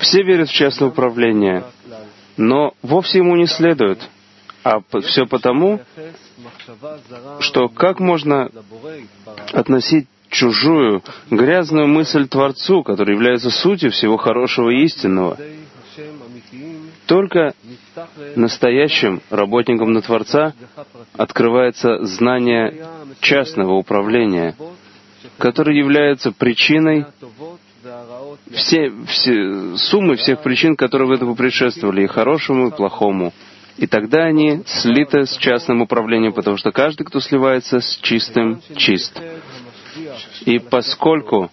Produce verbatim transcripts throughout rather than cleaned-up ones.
Все верят в частное управление, но вовсе ему не следует. А все потому, что как можно относить чужую, грязную мысль Творцу, который является сутью всего хорошего и истинного? Только настоящим работникам на Творца открывается знание частного управления, которое является причиной все, все, суммы всех причин, которые в этому предшествовали, и хорошему, и плохому. И тогда они слиты с частным управлением, потому что каждый, кто сливается с чистым, чист. И поскольку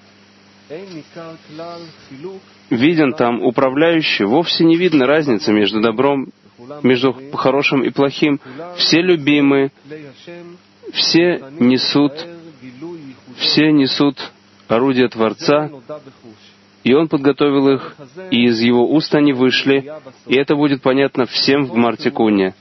виден там управляющий, вовсе не видно разницы между добром, между хорошим и плохим. Все любимы, все несут, все несут орудия Творца, и Он подготовил их, и из Его уст они вышли, и это будет понятно всем в Гмар-Тикуне.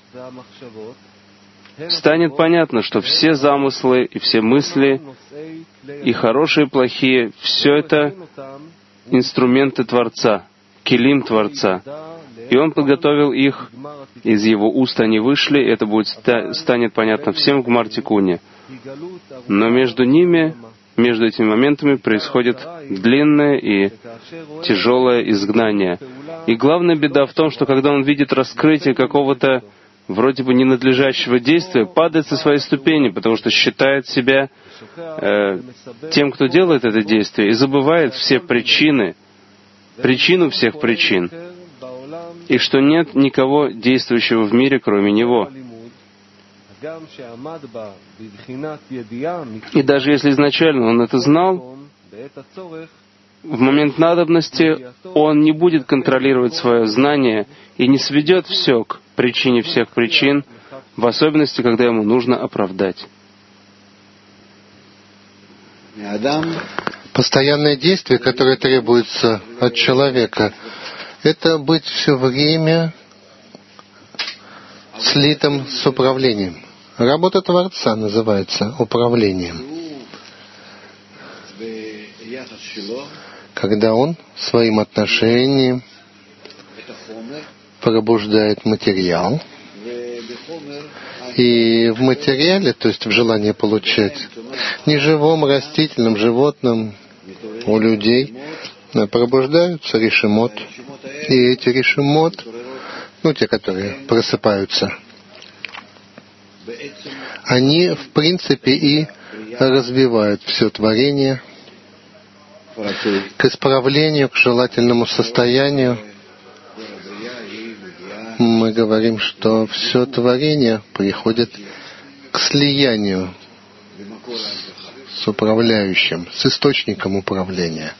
Станет понятно, что все замыслы и все мысли, и хорошие, и плохие, все это инструменты Творца, келим Творца. И Он подготовил их, из Его уст они вышли, и это будет, станет понятно всем в Гмар-Тикуне. Но между ними, между этими моментами происходит длинное и тяжелое изгнание. И главная беда в том, что когда он видит раскрытие какого-то вроде бы ненадлежащего действия, падает со своей ступени, потому что считает себя э, тем, кто делает это действие, и забывает все причины, причину всех причин, и что нет никого действующего в мире, кроме Него. И даже если изначально он это знал, в момент надобности он не будет контролировать свое знание и не сведет все к причине всех причин, в особенности, когда ему нужно оправдать. Постоянное действие, которое требуется от человека, это быть все время слитым с управлением. Работа Творца называется управлением. Когда Он своим отношением пробуждает материал, и в материале, то есть в желании получать, неживом, растительном, животном, у людей пробуждаются решимот. И эти решимот, ну, те, которые просыпаются, они, в принципе, и развивают все творение к исправлению, к желательному состоянию. Мы говорим, что все творение приходит к слиянию с управляющим, с источником управления.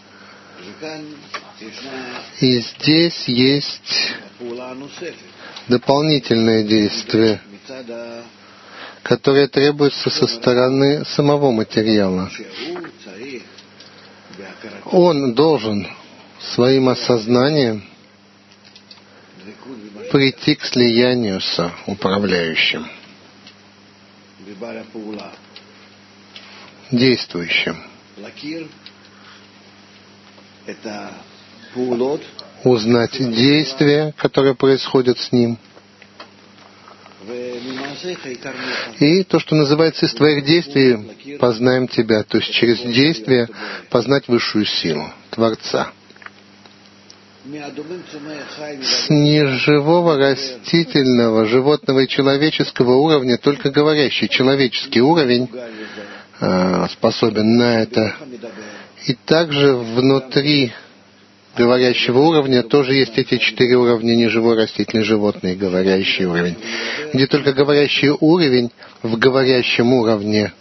И здесь есть дополнительное действие, которое требуется со стороны самого материала. Он должен своим осознанием прийти к слиянию с управляющим, действующим, узнать действия, которые происходят с ним. И то, что называется из твоих действий, познаем тебя, то есть через действие познать высшую силу Творца. С неживого, растительного, животного и человеческого уровня только говорящий человеческий уровень э, способен на это. И также внутри говорящего уровня тоже есть эти четыре уровня: неживой, растительный, животный и говорящий уровень. Где только говорящий уровень в говорящем уровне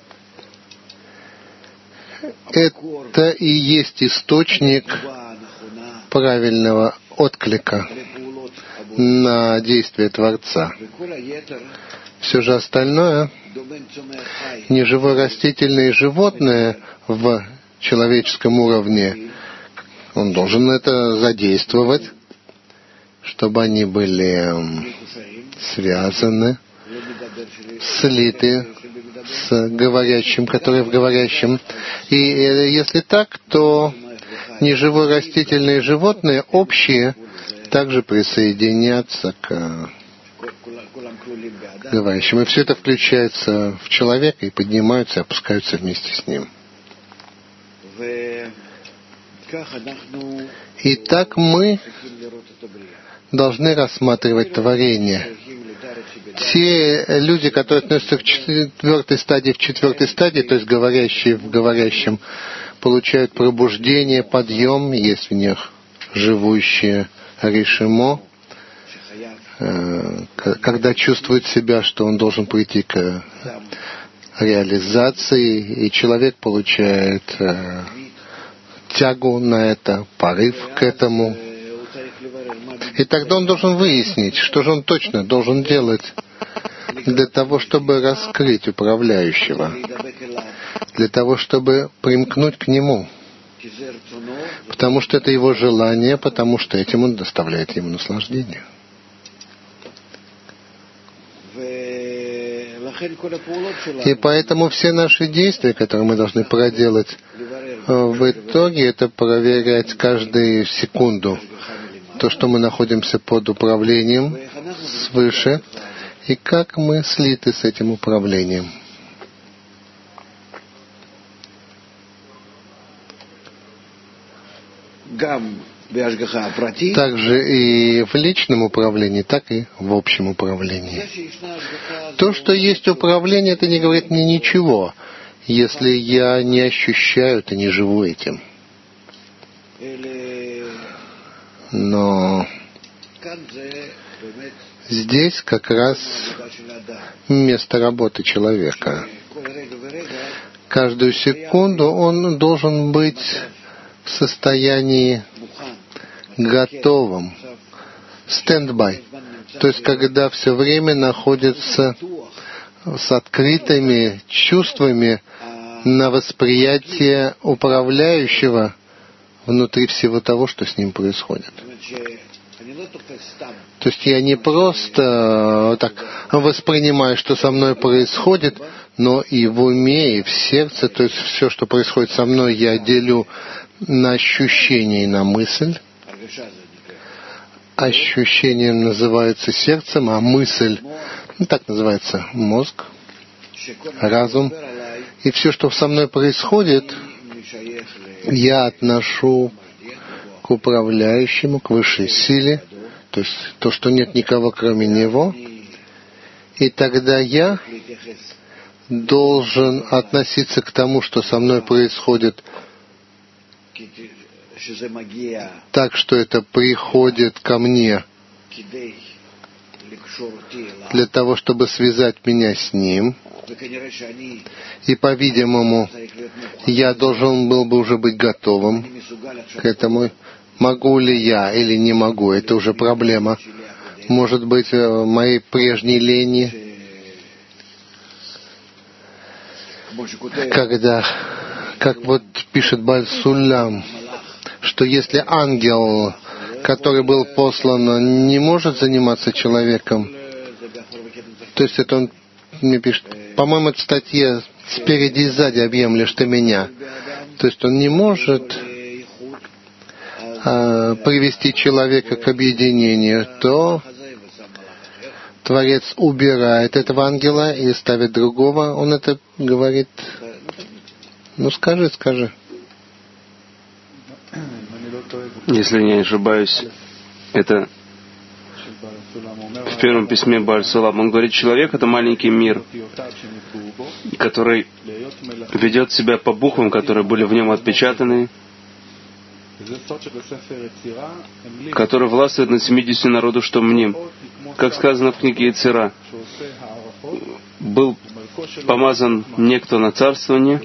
— это и есть источник правильного отклика на действие Творца. Все же остальное, неживое, растительное и животное в человеческом уровне, он должен это задействовать, чтобы они были связаны, слиты с говорящим, который в говорящем. И если так, то неживое растительное и животное общие также присоединятся к говорящим. И все это включается в человека и поднимаются и опускаются вместе с ним. И так мы должны рассматривать творение. Те люди, которые относятся к четвертой стадии, в четвертой стадии, то есть говорящие в говорящем, получают пробуждение, подъем, есть в них живущее решимо, когда чувствует себя, что он должен прийти к реализации, и человек получает тягу на это, порыв к этому. И тогда он должен выяснить, что же он точно должен делать для того, чтобы раскрыть управляющего, для того, чтобы примкнуть к нему. Потому что это его желание, потому что этим он доставляет ему наслаждение. И поэтому все наши действия, которые мы должны проделать, в итоге это проверять каждую секунду то, что мы находимся под управлением свыше, и как мы слиты с этим управлением. Также и в личном управлении, так и в общем управлении. То, что есть управление, это не говорит мне ничего, если я не ощущаю это, не живу этим. Но здесь как раз место работы человека. Каждую секунду он должен быть в состоянии готовым, стендбай, то есть когда все время находится с открытыми чувствами на восприятие управляющего внутри всего того, что с ним происходит. То есть я не просто так воспринимаю, что со мной происходит, но и в уме, и в сердце, то есть все, что происходит со мной, я делю на ощущение и на мысль. Ощущением называется сердцем, а мысль, ну, так называется мозг, разум. И все, что со мной происходит, я отношу к управляющему, к высшей силе, то есть то, что нет никого кроме него. И тогда я должен относиться к тому, что со мной происходит, так, что это приходит ко мне для того, чтобы связать меня с ним. И, по-видимому, я должен был бы уже быть готовым к этому. Могу ли я или не могу, это уже проблема. Может быть, моей прежней лени, когда, как вот пишет Бааль Сулам, что если ангел, который был послан, не может заниматься человеком, то есть это он мне пишет, по-моему, это статья спереди и сзади объемлешь ты меня. То есть он не может а, привести человека к объединению, то Творец убирает этого ангела и ставит другого. Он это говорит. Ну скажи, скажи. Если не ошибаюсь, это в первом письме Бааль Сулам. Он говорит, человек — это маленький мир, который ведет себя по буквам, которые были в нем отпечатаны, который властвует над семидесятью народу, что мним. Как сказано в книге Ецира, был помазан некто на царствование,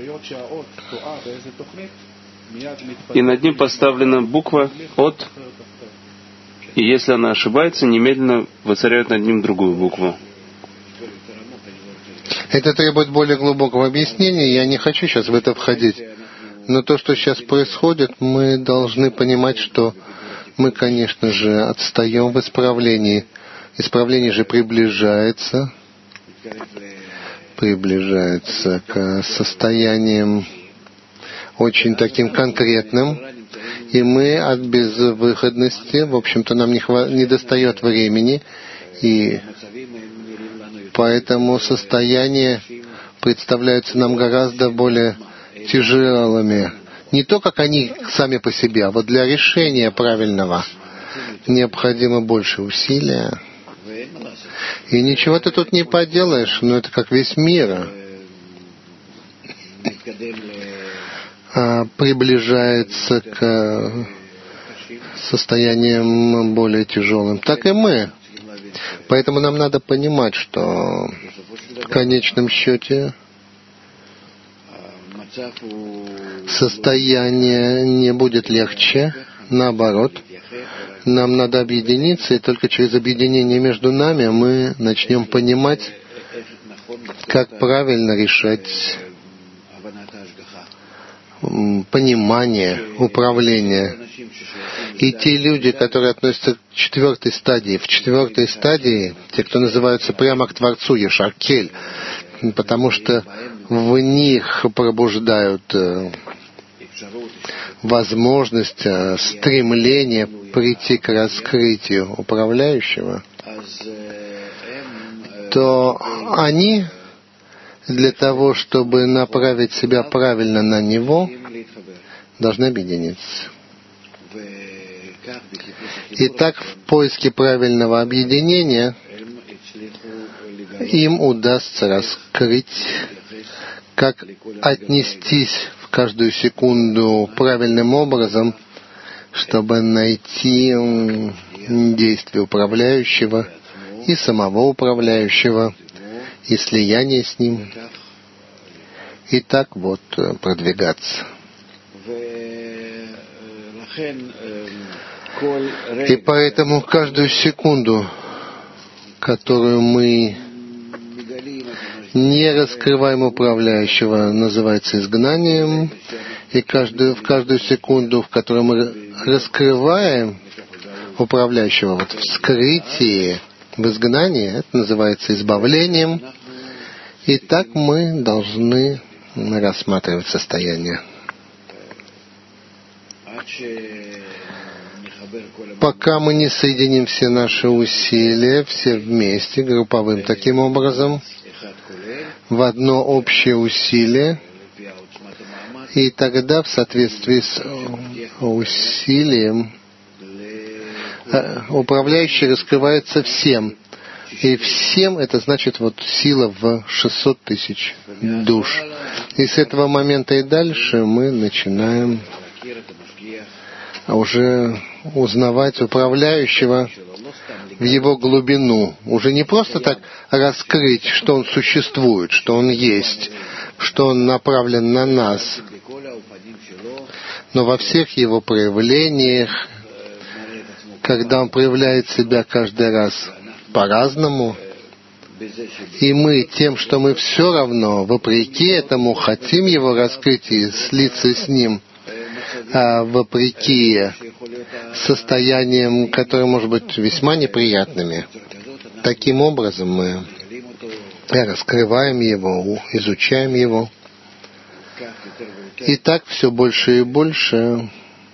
и над ним поставлена буква «От», и если она ошибается, немедленно воцаряют над ним другую букву. Это требует более глубокого объяснения, я не хочу сейчас в это входить. Но то, что сейчас происходит, мы должны понимать, что мы, конечно же, отстаем в исправлении. Исправление же приближается, приближается к состояниям очень таким конкретным. И мы от безвыходности, в общем-то, нам не, хва- не достает времени, и поэтому состояния представляются нам гораздо более тяжелыми. Не то, как они сами по себе, а вот для решения правильного необходимо больше усилия. И ничего ты тут не поделаешь, но это как весь мир приближается к состояниям более тяжелым, так и мы. Поэтому нам надо понимать, что в конечном счете состояние не будет легче, наоборот. Нам надо объединиться, и только через объединение между нами мы начнем понимать, как правильно решать понимание, управление. И те люди, которые относятся к четвертой стадии, в четвертой стадии, те, кто называются прямо к Творцу, Ешаркель, потому что в них пробуждают возможность, стремление прийти к раскрытию управляющего, то они для того, чтобы направить себя правильно на него, должны объединиться. И так в поиске правильного объединения им удастся раскрыть, как отнестись в каждую секунду правильным образом, чтобы найти действие управляющего и самого управляющего, и слияние с ним, и так вот продвигаться. И поэтому каждую секунду, которую мы не раскрываем управляющего, называется изгнанием, и каждую, в каждую секунду, в которой мы раскрываем управляющего, вот в скрытии, в изгнании, это называется избавлением. И так мы должны рассматривать состояние. Пока мы не соединим все наши усилия, все вместе, групповым таким образом, в одно общее усилие, и тогда в соответствии с усилием управляющий раскрывается всем. И всем это значит вот сила в шестьсот тысяч душ. И с этого момента и дальше мы начинаем уже узнавать управляющего в его глубину. Уже не просто так раскрыть, что он существует, что он есть, что он направлен на нас, но во всех его проявлениях, когда он проявляет себя каждый раз по-разному, и мы тем, что мы все равно, вопреки этому, хотим его раскрыть и слиться с ним, а вопреки состояниям, которые, может быть, весьма неприятными. Таким образом мы раскрываем его, изучаем его. И так все больше и больше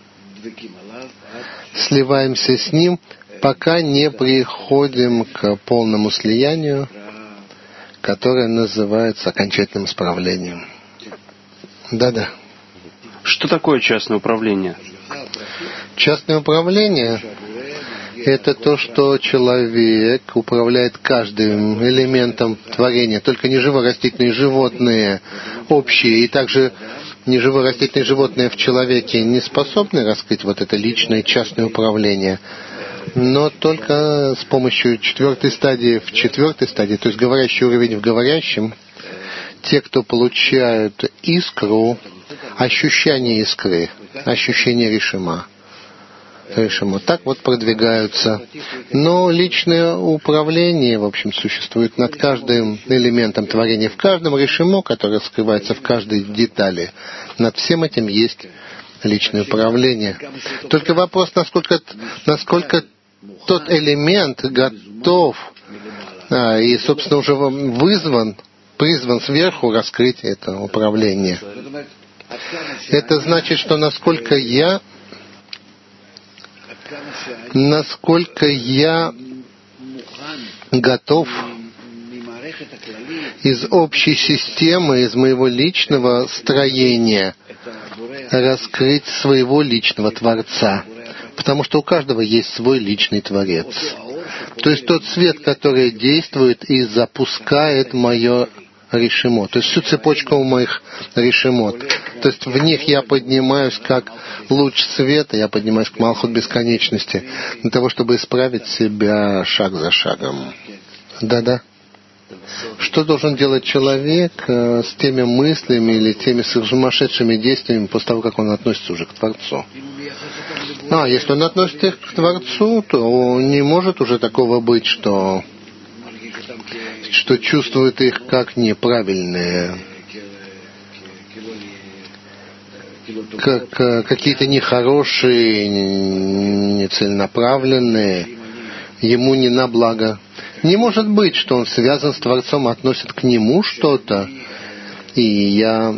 сливаемся с ним, пока не приходим к полному слиянию, которое называется окончательным исправлением. Да-да. Что такое частное управление? Частное управление — это то, что человек управляет каждым элементом творения, только не живорастительные животные общие, и также неживорастительные животные в человеке не способны раскрыть вот это личное частное управление, но только с помощью четвертой стадии в четвертой стадии, то есть говорящий уровень в говорящем, те, кто получают искру, ощущение искры, ощущение решима, решима, так вот продвигаются. Но личное управление, в общем, существует над каждым элементом творения, в каждом решимо, которое скрывается в каждой детали. Над всем этим есть личное управление. Только вопрос, насколько, насколько тот элемент готов а, и, собственно, уже вызван, призван сверху раскрыть это управление. Это значит, что насколько я насколько я готов из общей системы, из моего личного строения раскрыть своего личного Творца. Потому что у каждого есть свой личный Творец. То есть тот свет, который действует и запускает мое решимот. То есть всю цепочку моих решимот. То есть в них я поднимаюсь как луч света, я поднимаюсь к Малхут бесконечности, для того, чтобы исправить себя шаг за шагом. Да-да. Что должен делать человек э, с теми мыслями или теми сумасшедшими действиями после того, как он относится уже к Творцу? А, если он относится их к Творцу, то не может уже такого быть, что, что чувствует их как неправильные, как э, какие-то нехорошие, нецеленаправленные, ему не на благо. Не может быть, что он связан с Творцом, относит к нему что-то, и я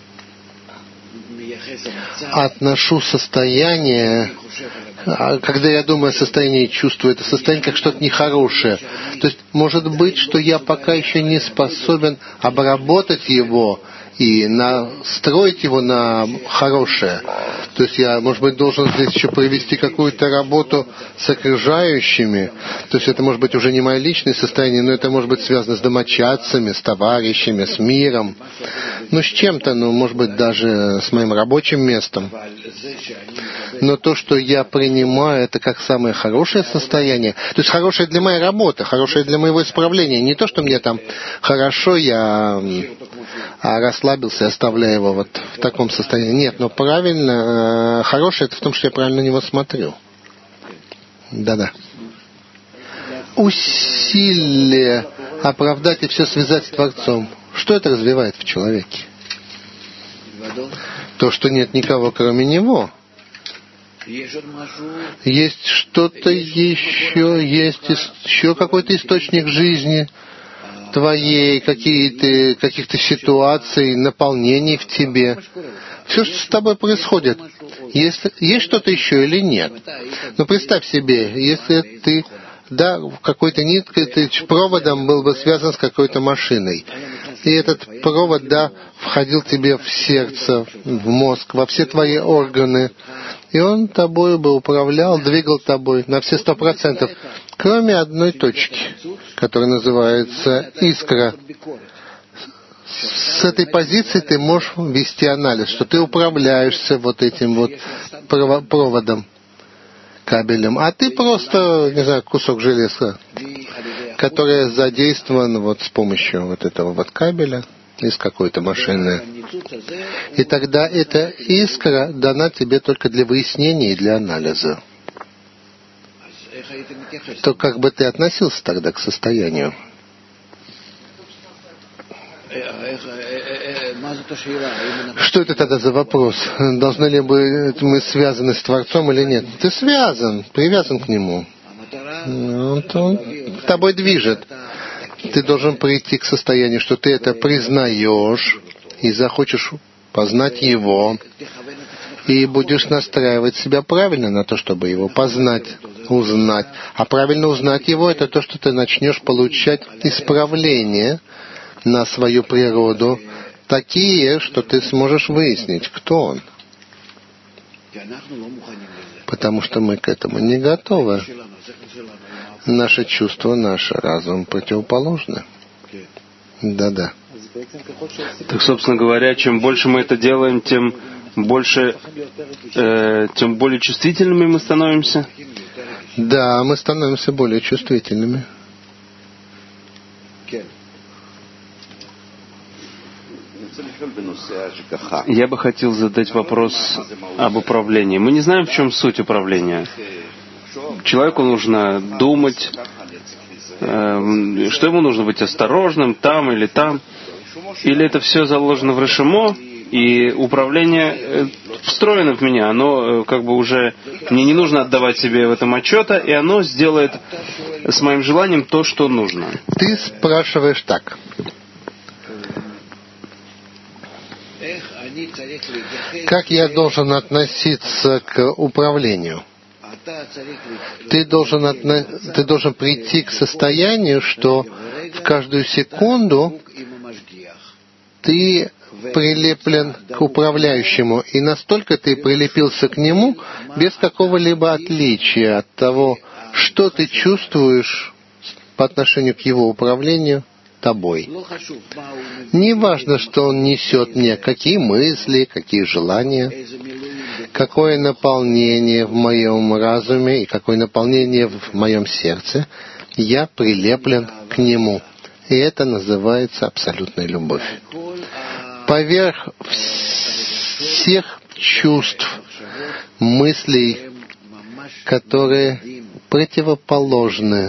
отношу состояние, когда я думаю о состоянии, чувствую это состояние как что-то нехорошее. То есть, может быть, что я пока еще не способен обработать его и настроить его на хорошее. То есть я, может быть, должен здесь еще провести какую-то работу с окружающими. То есть это может быть уже не мое личное состояние, но это может быть связано с домочадцами, с товарищами, с миром. Ну, с чем-то, ну, может быть, даже с моим рабочим местом. Но то, что я принимаю, это как самое хорошее состояние. То есть хорошее для моей работы, хорошее для моего исправления. Не то, что мне там хорошо, я а расслабился, оставляя его вот в таком состоянии. Нет, но правильно, хорошее это в том, что я правильно на него смотрю. Да-да. Усилие оправдать и все связать с Творцом. Что это развивает в человеке? То, что нет никого, кроме него. Есть что-то еще, есть еще какой-то источник жизни твоей, какие-то, каких-то ситуаций, наполнений в тебе. Все, что с тобой происходит, есть, есть что-то еще или нет? Но представь себе, если ты, да, какой-то ниткой, ты проводом был бы связан с какой-то машиной, и этот провод, да, входил тебе в сердце, в мозг, во все твои органы, и он тобой бы управлял, двигал тобой на все сто процентов, кроме одной точки, которая называется искра. С этой позиции ты можешь вести анализ, что ты управляешься вот этим вот проводом, кабелем, а ты просто, не знаю, кусок железа, который задействован вот с помощью вот этого вот кабеля из какой-то машины. И тогда эта искра дана тебе только для выяснения и для анализа. То как бы ты относился тогда к состоянию? Что это тогда за вопрос? Должны ли быть мы связаны с Творцом или нет? Ты связан, привязан к Нему. Он тобой движет. Ты должен прийти к состоянию, что ты это признаешь и захочешь познать Его, и будешь настраивать себя правильно на то, чтобы Его познать, узнать. А правильно узнать Его — это то, что ты начнешь получать исправления на свою природу, такие, что ты сможешь выяснить, кто Он. Потому что мы к этому не готовы. Наши чувства, наш разум противоположны. Да-да. Так, собственно говоря, чем больше мы это делаем, тем больше, э, тем более чувствительными мы становимся. Да, мы становимся более чувствительными. Я бы хотел задать вопрос об управлении. Мы не знаем, в чем суть управления. Человеку нужно думать, э, что ему нужно быть осторожным там или там. Или это все заложено в решимо, и управление э, встроено в меня. Оно э, как бы уже... Мне не нужно отдавать себе в этом отчета, и оно сделает с моим желанием то, что нужно. Ты спрашиваешь так. Как я должен относиться к управлению? Ты должен, отно... ты должен прийти к состоянию, что в каждую секунду ты прилеплен к управляющему, и настолько ты прилепился к нему без какого-либо отличия от того, что ты чувствуешь по отношению к его управлению тобой. Не важно, что он несет мне, какие мысли, какие желания, какое наполнение в моем разуме и какое наполнение в моем сердце, я прилеплен к нему. И это называется абсолютная любовь. Поверх всех чувств, мыслей, которые противоположны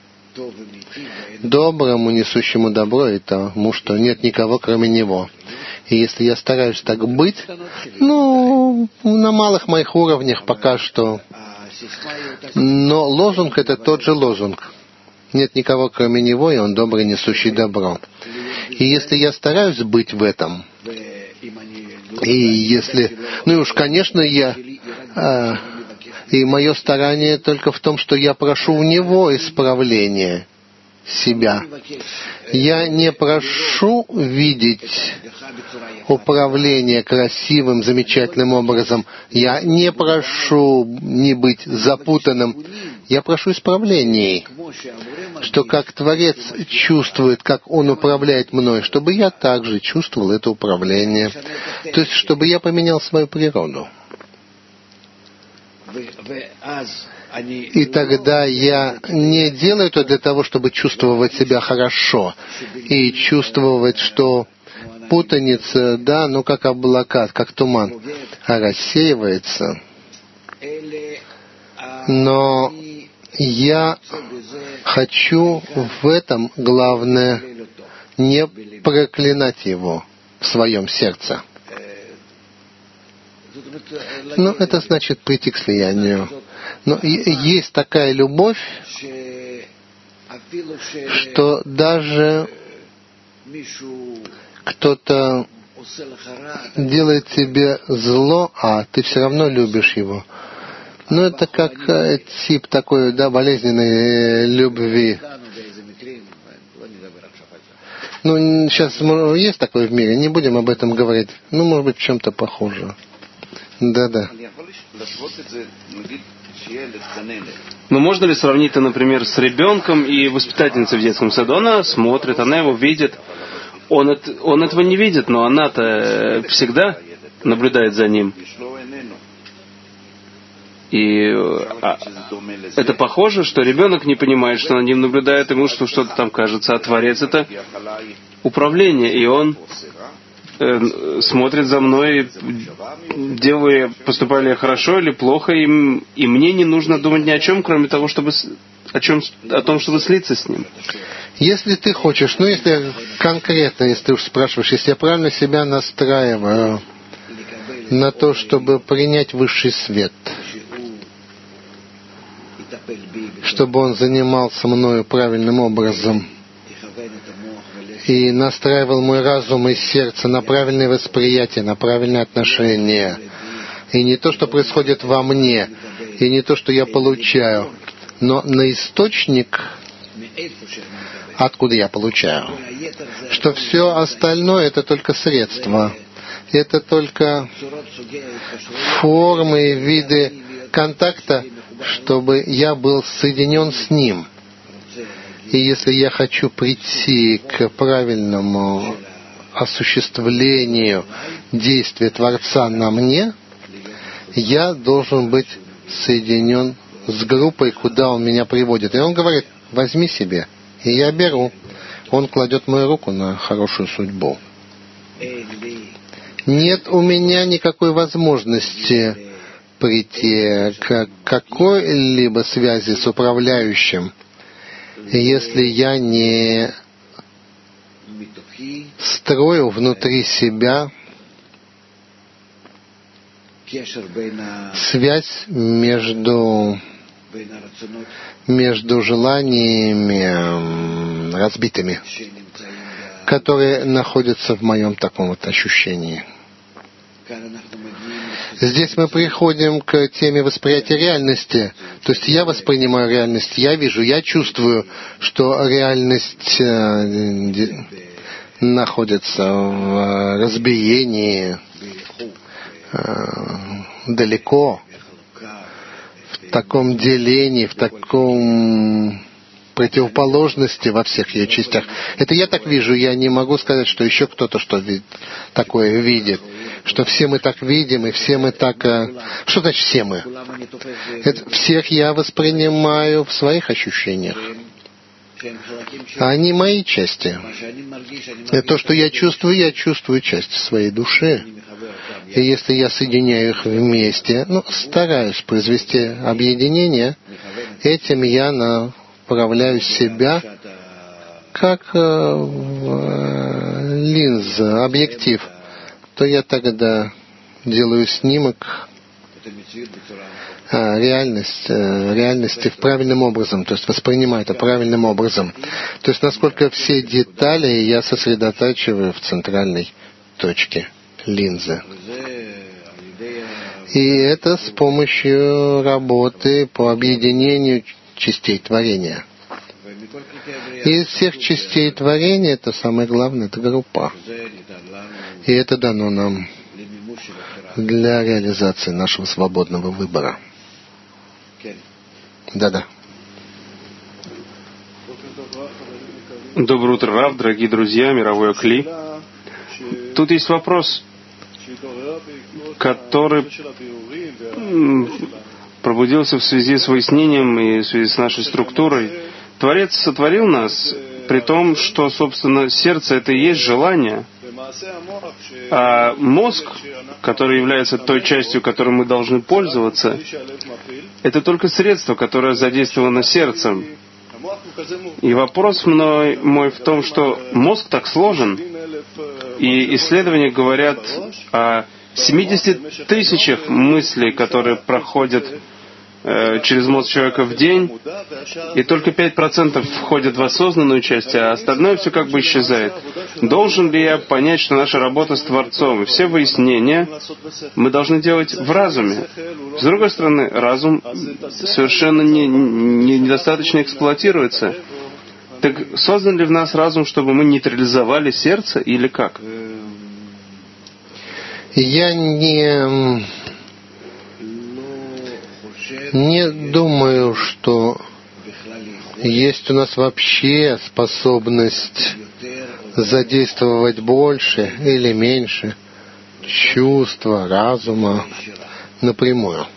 доброму, несущему добро, и тому, что нет никого, кроме него. И если я стараюсь так быть, ну, на малых моих уровнях пока что, но лозунг — это тот же лозунг. Нет никого, кроме него, и он добрый, несущий добро. И если я стараюсь быть в этом, и если... Ну и уж, конечно, я... А, и мое старание только в том, что я прошу у него исправления себя. Я не прошу видеть управление красивым, замечательным образом. Я не прошу не быть запутанным. Я прошу исправлений, что как Творец чувствует, как Он управляет мной, чтобы я также чувствовал это управление. То есть, чтобы я поменял свою природу. И тогда я не делаю это для того, чтобы чувствовать себя хорошо и чувствовать, что путаница, да, ну как облака, как туман, рассеивается. Но я хочу в этом, главное, не проклинать его в своем сердце. Ну, это значит прийти к слиянию. Но есть такая любовь, что даже кто-то делает тебе зло, а ты все равно любишь его. Ну, это как тип такой, да, болезненной любви. Ну, сейчас есть такое в мире, не будем об этом говорить. Ну, может быть, в чем-то похоже. Да-да. Но можно ли сравнить это, например, с ребенком и воспитательницей в детском саду? Она смотрит, она его видит. Он, это, он этого не видит, но она-то всегда наблюдает за ним. И а, это похоже, что ребенок не понимает, что над ним наблюдает, ему что что-то там кажется, а Творец — это управление, и он э, смотрит за мной, делаю я, поступаю ли я хорошо или плохо, и, и мне не нужно думать ни о чем, кроме того, чтобы о, чем, о том, чтобы слиться с ним. Если ты хочешь, ну если конкретно, если ты уж спрашиваешь, если я правильно себя настраиваю на то, чтобы принять высший свет, чтобы он занимался мною правильным образом и настраивал мой разум и сердце на правильное восприятие, на правильное отношение. И не то, что происходит во мне, и не то, что я получаю, но на источник, откуда я получаю. Что все остальное — это только средства. Это только формы и виды контакта, чтобы я был соединен с Ним. И если я хочу прийти к правильному осуществлению действия Творца на мне, я должен быть соединен с группой, куда Он меня приводит. И Он говорит: возьми себе. И я беру. Он кладет мою руку на хорошую судьбу. Нет у меня никакой возможности прийти к какой-либо связи с управляющим, если я не строю внутри себя связь между, между желаниями разбитыми, которые находятся в моем таком вот ощущении. Здесь мы приходим к теме восприятия реальности. То есть я воспринимаю реальность, я вижу, я чувствую, что реальность находится в разбиении, далеко, в таком делении, в таком противоположности во всех ее частях. Это я так вижу, я не могу сказать, что еще кто-то что такое видит, что все мы так видим, и все мы так... Что значит все мы? Это всех я воспринимаю в своих ощущениях. Они мои части. Это то, что я чувствую, я чувствую часть своей души. И если я соединяю их вместе, ну, стараюсь произвести объединение, этим я направляю себя как э, линза, объектив, то я тогда делаю снимок а, реальность, э, реальности правильным образом, то есть воспринимаю это правильным образом. То есть насколько все детали я сосредотачиваю в центральной точке линзы. И это с помощью работы по объединению частей творения. И из всех частей творения, это самое главное, это группа. И это дано нам для реализации нашего свободного выбора. Да-да. Доброе утро, Рав, дорогие друзья, мировой Акли. Тут есть вопрос, который пробудился в связи с выяснением и в связи с нашей структурой. Творец сотворил нас, при том, что, собственно, сердце — это и есть желание, а мозг, который является той частью, которой мы должны пользоваться, это только средство, которое задействовано сердцем. И вопрос мной, мой в том, что мозг так сложен, и исследования говорят о семидесяти тысячах мыслей, которые проходят э, через мозг человека в день, и только пять процентов входят в осознанную часть, а остальное все как бы исчезает. Должен ли я понять, что наша работа с Творцом и все выяснения мы должны делать в разуме? С другой стороны, разум совершенно не, не, недостаточно эксплуатируется. Так создан ли в нас разум, чтобы мы нейтрализовали сердце, или как? Я не, не думаю, что есть у нас вообще способность задействовать больше или меньше чувства, разума напрямую.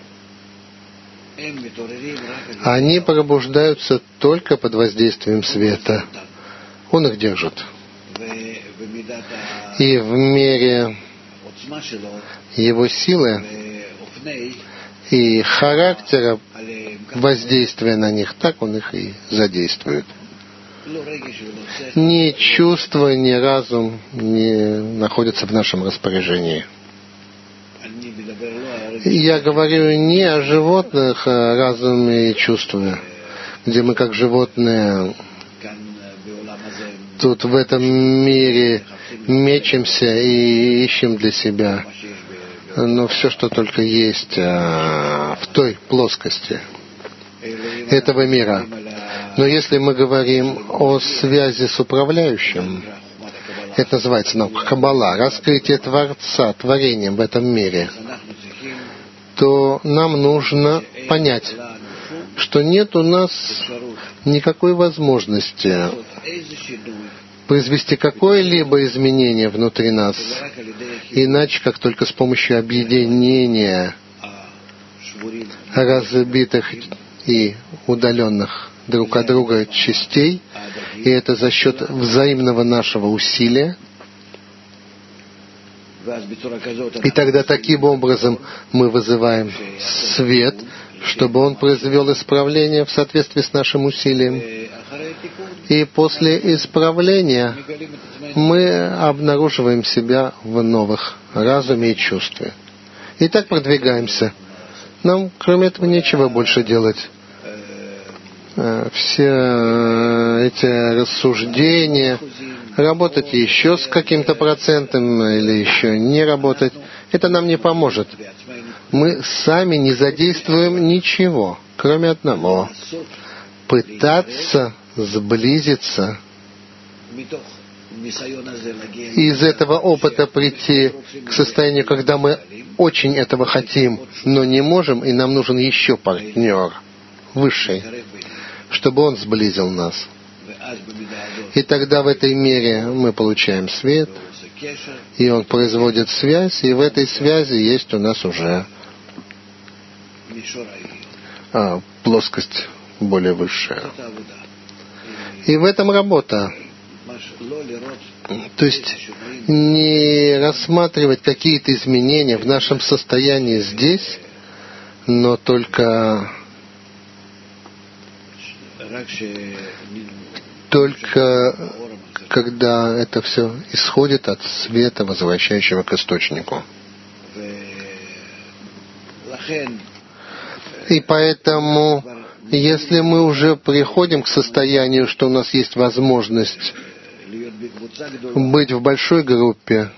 Они пробуждаются только под воздействием света. Он их держит. И в мере его силы и характера воздействия на них, так он их и задействует. Ни чувство, ни разум не находятся в нашем распоряжении. Я говорю не о животных, а о разуме и чувстве, где мы как животные тут в этом мире мечемся и ищем для себя, но все, что только есть а, в той плоскости этого мира. Но если мы говорим о связи с управляющим, это называется наука Каббала, раскрытие Творца, творением в этом мире, то нам нужно понять, что нет у нас никакой возможности произвести какое-либо изменение внутри нас, иначе как только с помощью объединения разбитых и удаленных друг от друга частей, и это за счет взаимного нашего усилия. И тогда таким образом мы вызываем свет, чтобы он произвел исправление в соответствии с нашим усилием. И после исправления мы обнаруживаем себя в новых разуме и чувстве. И так продвигаемся. Нам, кроме этого, нечего больше делать. Все эти рассуждения, работать еще с каким-то процентом или еще не работать, это нам не поможет. мы сами не задействуем ничего, кроме одного — пытаться сблизиться, из этого опыта прийти к состоянию, когда мы очень этого хотим, но не можем, и нам нужен еще партнер высший, чтобы он сблизил нас. И тогда в этой мере мы получаем свет, и он производит связь, и в этой связи есть у нас уже а, плоскость более высшая. И в этом работа. То есть не рассматривать какие-то изменения в нашем состоянии здесь, но только, только когда это все исходит от света, возвращающего к источнику. И поэтому, если мы уже приходим к состоянию, что у нас есть возможность быть в большой группе,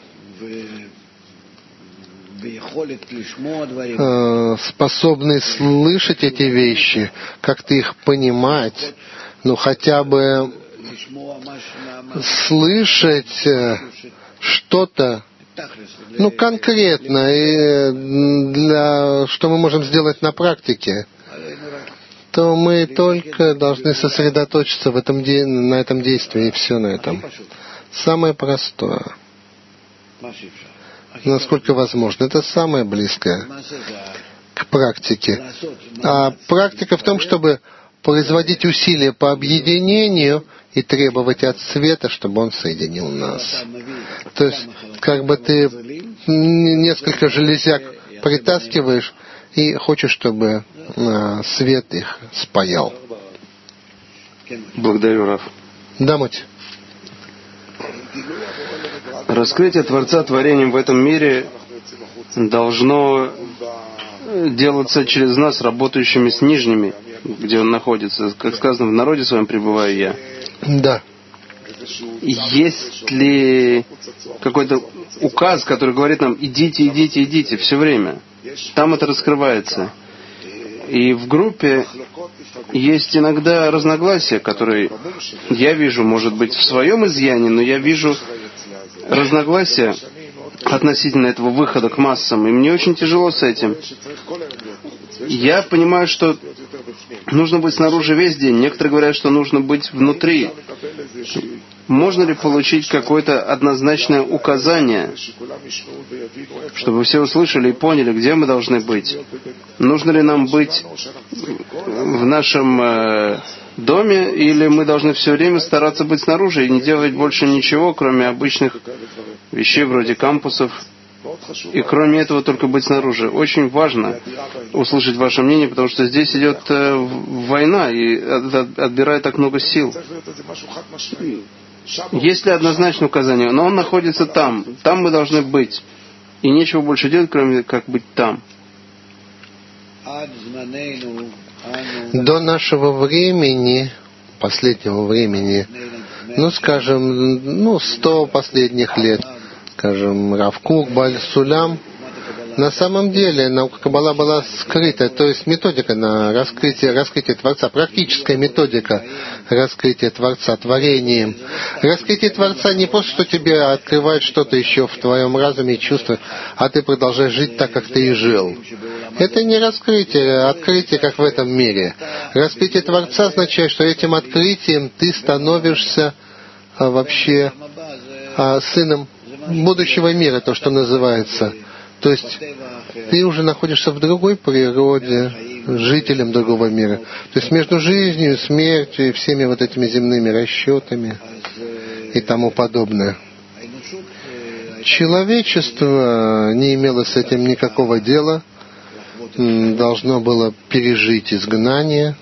способны слышать эти вещи, как-то их понимать, ну хотя бы слышать что-то, ну конкретно, для, что мы можем сделать на практике, то мы только должны сосредоточиться в этом де... на этом действии, и все на этом. Самое простое, насколько возможно. Это самое близкое к практике. А практика в том, чтобы производить усилия по объединению и требовать от света, чтобы он соединил нас. То есть, как бы ты несколько железяк притаскиваешь и хочешь, чтобы а, свет их спаял. Благодарю, Рав. Да, Моть. Раскрытие Творца творением в этом мире должно делаться через нас, работающими с нижними, где он находится. Как сказано, в народе своем пребываю я. Да. Есть ли какой-то указ, который говорит нам: идите, идите, идите, все время? Там это раскрывается. И в группе есть иногда разногласия, которые я вижу, может быть, в своем изъяне, но я вижу разногласия относительно этого выхода к массам, и мне очень тяжело с этим. Я понимаю, что нужно быть снаружи весь день. Некоторые говорят, что нужно быть внутри. Можно ли получить какое-то однозначное указание, чтобы все услышали и поняли, где мы должны быть? Нужно ли нам быть в нашем э, доме, или мы должны все время стараться быть снаружи и не делать больше ничего, кроме обычных вещей вроде кампусов? И кроме этого только быть снаружи. Очень важно услышать ваше мнение, потому что здесь идет э, война и отбирает так много сил. Есть ли однозначное указание? Но он находится там. Там мы должны быть. И нечего больше делать, кроме как быть там. До нашего времени, последнего времени, ну, скажем, ну, сто последних лет, скажем, Рав Кук, Бааль Сулям, на самом деле наука Каббала была скрыта, то есть методика на раскрытие, раскрытие Творца, практическая методика раскрытия Творца, творением. Раскрытие Творца не просто, что тебе открывает что-то еще в твоем разуме и чувствах, а ты продолжаешь жить так, как ты и жил. Это не раскрытие, а открытие, как в этом мире. Раскрытие Творца означает, что этим открытием ты становишься а, вообще а, сыном будущего мира, то, что называется. То есть ты уже находишься в другой природе, жителем другого мира. То есть между жизнью, смертью и всеми вот этими земными расчетами и тому подобное. Человечество не имело с этим никакого дела, должно было пережить изгнание,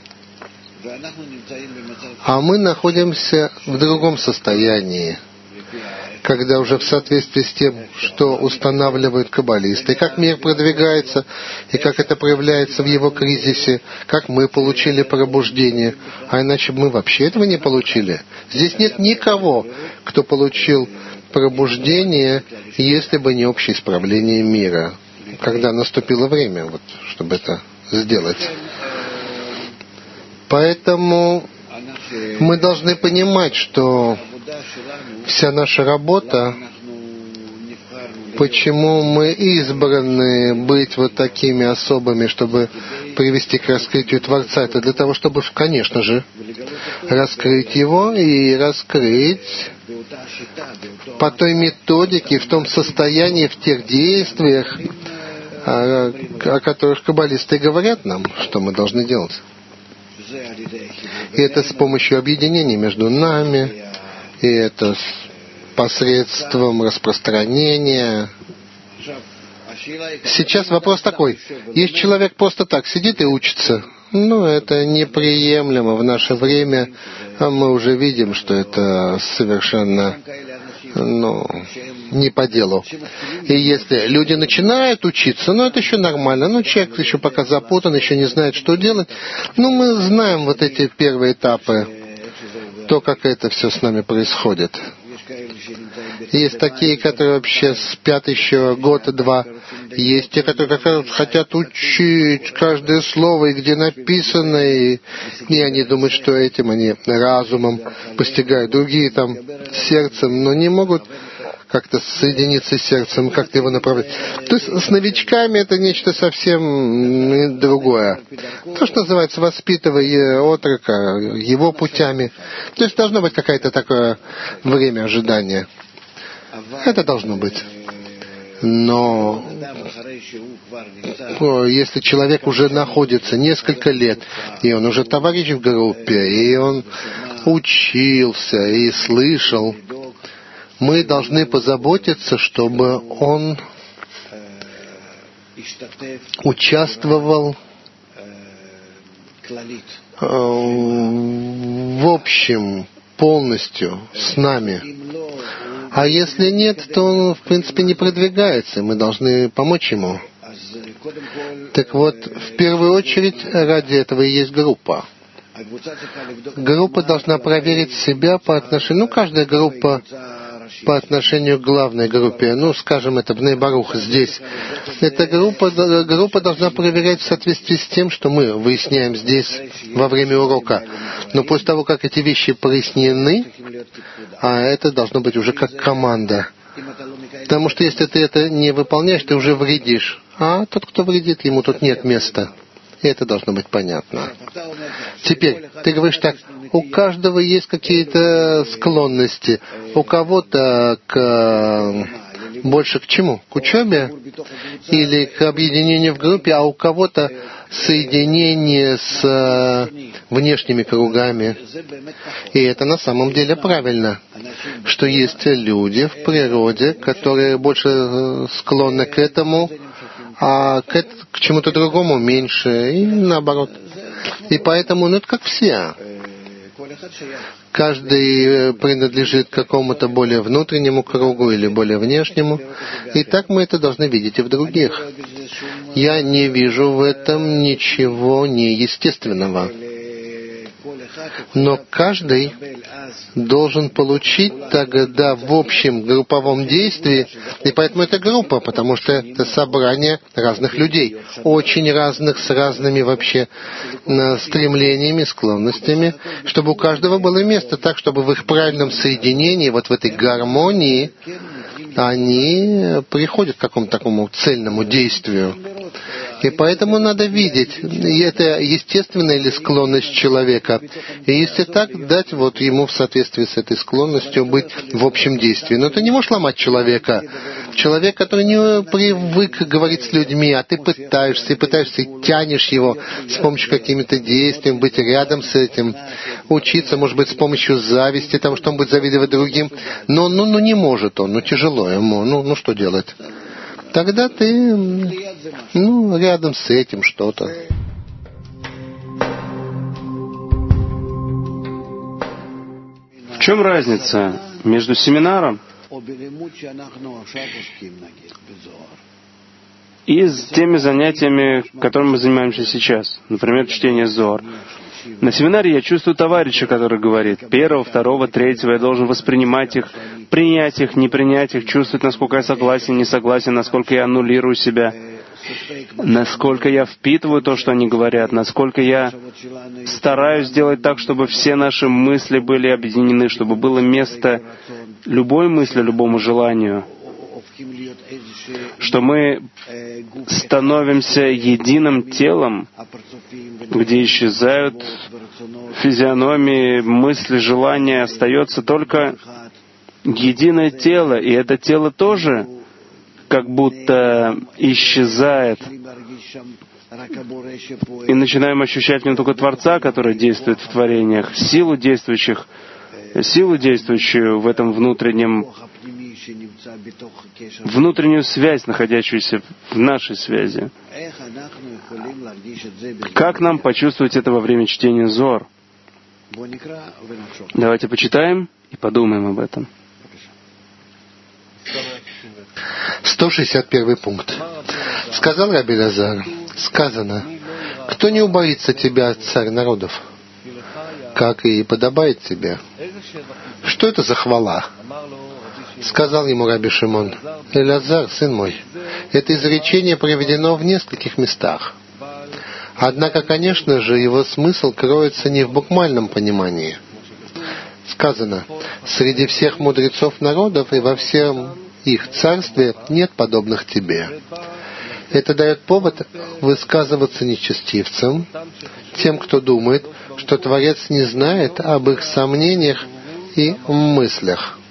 а мы находимся в другом состоянии, когда уже в соответствии с тем, что устанавливают каббалисты, как мир продвигается, и как это проявляется в его кризисе, как мы получили пробуждение, а иначе мы вообще этого не получили. Здесь нет никого, кто получил пробуждение, если бы не общее исправление мира. когда наступило время, вот, чтобы это сделать. Поэтому мы должны понимать, что вся наша работа, почему мы избраны быть вот такими особыми, чтобы привести к раскрытию Творца, это для того, чтобы, конечно же, раскрыть Его и раскрыть по той методике, в том состоянии, в тех действиях, о, о которых каббалисты говорят нам, что мы должны делать. И это с помощью объединения между нами, и это с посредством распространения. Сейчас вопрос такой. Есть человек просто так сидит и учится. Ну, это неприемлемо в наше время. Мы уже видим, что это совершенно, ну, не по делу. И если люди начинают учиться, ну, это еще нормально. Ну, человек еще пока запутан, еще не знает, что делать. Ну, мы знаем вот эти первые этапы, то, как это все с нами происходит. Есть такие, которые вообще спят еще год-два. Есть те, которые как раз хотят учить каждое слово, и где написано, и, и они думают, что этим они разумом постигают. Другие там сердцем, но не могут как-то соединиться с сердцем, как-то его направлять. То есть с новичками это нечто совсем другое. То, что называется воспитывая отрока его путями. То есть должно быть какое-то такое время ожидания. Это должно быть. Но если человек уже находится несколько лет, и он уже товарищ в группе, и он учился и слышал, мы должны позаботиться, чтобы он участвовал в общем полностью с нами. А если нет, то он, в принципе, не продвигается, и мы должны помочь ему. Так вот, в первую очередь, ради этого и есть группа. Группа должна проверить себя по отношению... Ну, каждая группа по отношению к главной группе, ну, скажем, это Бней Барух здесь. Эта группа, группа должна проверять в соответствии с тем, что мы выясняем здесь во время урока. Но после того, как эти вещи прояснены, а это должно быть уже как команда. Потому что если ты это не выполняешь, ты уже вредишь. А тот, кто вредит, ему тут нет места. И это должно быть понятно. Теперь, ты говоришь так, у каждого есть какие-то склонности. У кого-то к, больше к чему? К учебе? Или к объединению в группе, а у кого-то соединение с внешними кругами. И это на самом деле правильно, что есть люди в природе, которые больше склонны к этому, а к, к чему-то другому меньше, и наоборот. И поэтому, ну, это как все. Каждый принадлежит к какому-то более внутреннему кругу или более внешнему. И так мы это должны видеть и в других. Я не вижу в этом ничего неестественного. Но каждый должен получить тогда в общем групповом действии, и поэтому это группа, потому что это собрание разных людей, очень разных, с разными вообще стремлениями, склонностями, чтобы у каждого было место так, чтобы в их правильном соединении, вот в этой гармонии, они приходят к какому-то такому цельному действию. И поэтому надо видеть, это естественная ли склонность человека. И если так, дать вот ему в соответствии с этой склонностью быть в общем действии. Но ты не можешь ломать человека. Человек, который не привык говорить с людьми, а ты пытаешься, и пытаешься, и тянешь его с помощью какими-то действиями, быть рядом с этим, учиться, может быть, с помощью зависти, там, что он будет завидовать другим. Но ну, ну, не может он, ну тяжело ему, ну, ну что делать? Тогда ты, ну, рядом с этим что-то. В чем разница между семинаром и с теми занятиями, которыми мы занимаемся сейчас? Например, чтение Зоар. На семинаре я чувствую товарища, который говорит, первого, второго, третьего, я должен воспринимать их, принять их, не принять их, чувствовать, насколько я согласен, не согласен, насколько я аннулирую себя. насколько я впитываю то, что они говорят, насколько я стараюсь сделать так, чтобы все наши мысли были объединены, чтобы было место любой мысли, любому желанию, что мы становимся единым телом, где исчезают физиономии, мысли, желания, остается только единое тело, и это тело тоже как будто исчезает. И начинаем ощущать в нем только Творца, который действует в творениях, силу действующих, силу действующую в этом внутреннем, внутреннюю связь, находящуюся в нашей связи. Как нам почувствовать это во время чтения Зор? Давайте почитаем и подумаем об этом. сто шестьдесят первый пункт. Сказал Раби Элиэзер, сказано, кто не убоится тебя, царь народов, как и подобает тебе. Что это за хвала? Сказал ему Раби Шимон, Элиэзер, сын мой, это изречение приведено в нескольких местах. Однако, конечно же, его смысл кроется не в буквальном понимании. Сказано, среди всех мудрецов народов и во всем их царстве нет подобных тебе. Это дает повод высказываться нечестивцам, тем, кто думает, что Творец не знает об их сомнениях и мыслях.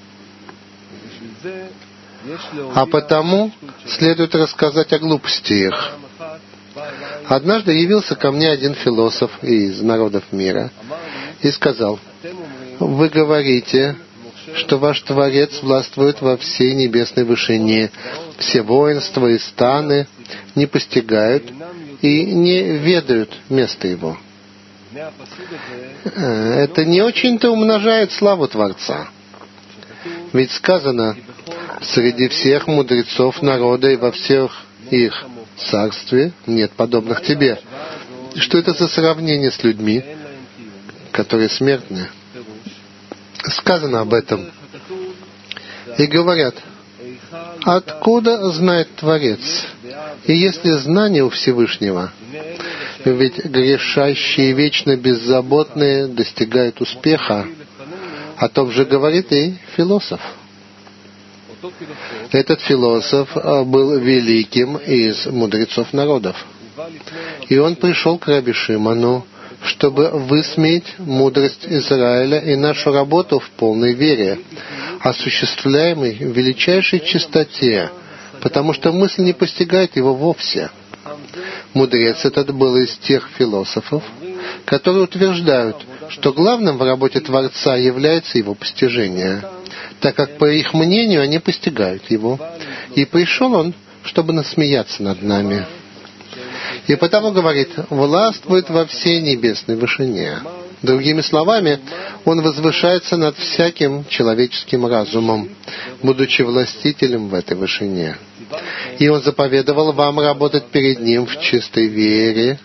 А потому следует рассказать о глупости их. Однажды явился ко мне один философ из народов мира и сказал, «Вы говорите, что ваш Творец властвует во всей небесной вышине. Все воинства и станы не постигают и не ведают места Его». Это не очень-то умножает славу Творца. Ведь сказано, среди всех мудрецов народа и во всех их царстве нет подобных тебе. Что это за сравнение с людьми, которые смертны? Сказано об этом. И говорят, откуда знает Творец? И есть ли знание у Всевышнего? Ведь грешащие, вечно беззаботные достигают успеха. О том же говорит и философ. Этот философ был великим из мудрецов народов. И он пришел к Раби Шимону, чтобы высмеять мудрость Израиля и нашу работу в полной вере, осуществляемой в величайшей чистоте, потому что мысль не постигает его вовсе. Мудрец этот был из тех философов, которые утверждают, что главным в работе Творца является его постижение, так как, по их мнению, они постигают его. И пришел он, чтобы насмеяться над нами. И потому, говорит, властвует во всей небесной вышине. Другими словами, он возвышается над всяким человеческим разумом, будучи властителем в этой вышине. И он заповедовал вам работать перед ним в чистой вере,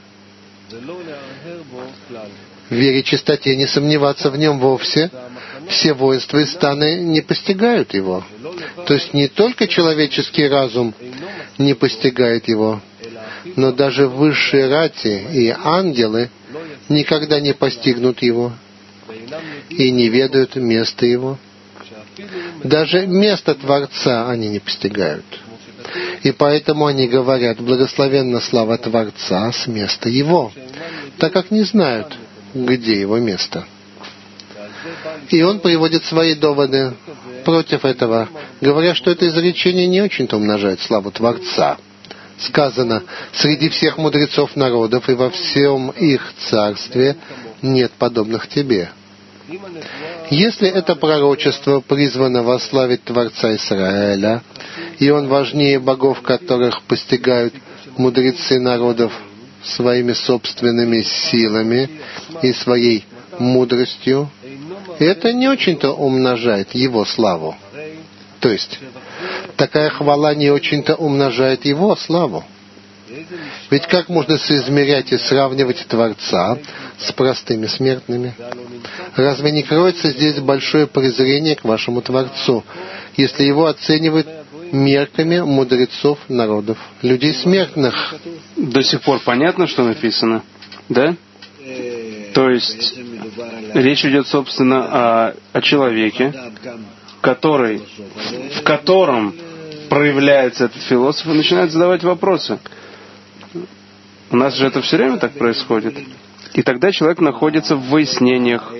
в вере и чистоте, не сомневаться в нем вовсе. Все воинства и станы не постигают его. То есть не только человеческий разум не постигает его, но даже высшие рати и ангелы никогда не постигнут его и не ведают места его. Даже место Творца они не постигают. И поэтому они говорят, благословенна слава Творца с места Его, так как не знают, где Его место. И он приводит свои доводы против этого, говоря, что это изречение не очень-то умножает славу Творца. Сказано, среди всех мудрецов народов и во всем их царстве нет подобных тебе. Если это пророчество призвано восславить Творца Израиля, и он важнее богов, которых постигают мудрецы народов своими собственными силами и своей мудростью, это не очень-то умножает его славу. То есть, такая хвала не очень-то умножает его славу. Ведь как можно соизмерять и сравнивать Творца с простыми смертными? Разве не кроется здесь большое презрение к вашему Творцу, если его оценивают мерками мудрецов народов, людей смертных. До сих пор понятно, что написано? Да? То есть речь идет, собственно, о, о человеке, который, в котором проявляется этот философ и начинает задавать вопросы. У нас же это все время так происходит. И тогда человек находится в выяснениях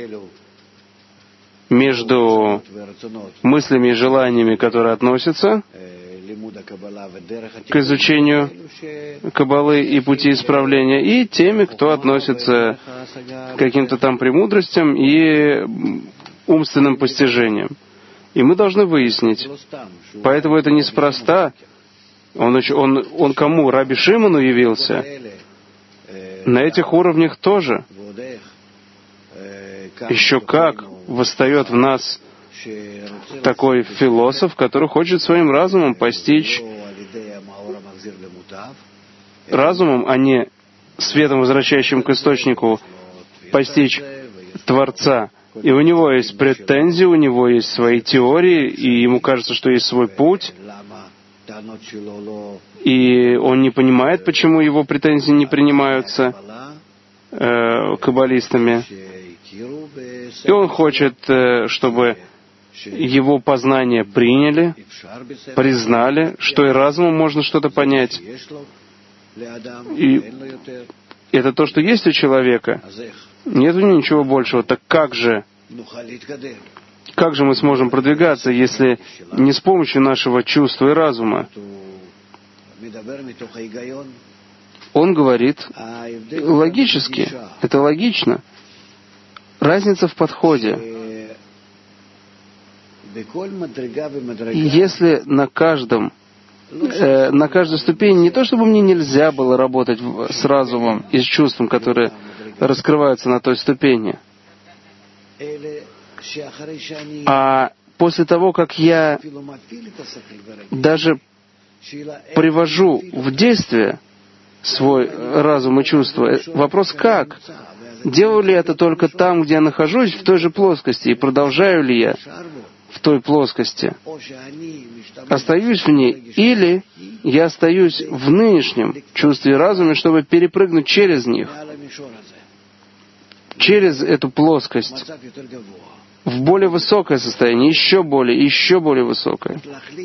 между мыслями и желаниями, которые относятся к изучению Каббалы и пути исправления, и теми, кто относится к каким-то там премудростям и умственным постижениям. И мы должны выяснить. Поэтому это неспроста. Он, он, он кому? Раби Шимону явился. На этих уровнях тоже. Еще как восстает в нас такой философ, который хочет своим разумом постичь, разумом, а не светом, возвращающим к источнику, постичь Творца. И у него есть претензии, у него есть свои теории, и ему кажется, что есть свой путь, и он не понимает, почему его претензии не принимаются э, каббалистами. И он хочет, э, чтобы его познания приняли, признали, что и разумом можно что-то понять. И это то, что есть у человека. Нет у него ничего большего. Так как же, как же мы сможем продвигаться, если не с помощью нашего чувства и разума? Он говорит логически. Это логично. Разница в подходе. Если на каждом, э, на каждой ступени, не то чтобы мне нельзя было работать с разумом и с чувством, которые раскрываются на той ступени, а после того, как я даже привожу в действие свой разум и чувства, вопрос как? Делаю ли это только там, где я нахожусь, в той же плоскости, и продолжаю ли я в той плоскости? Остаюсь в ней, или я остаюсь в нынешнем чувстве и разуме, чтобы перепрыгнуть через них, через эту плоскость, в более высокое состояние, еще более, еще более высокое.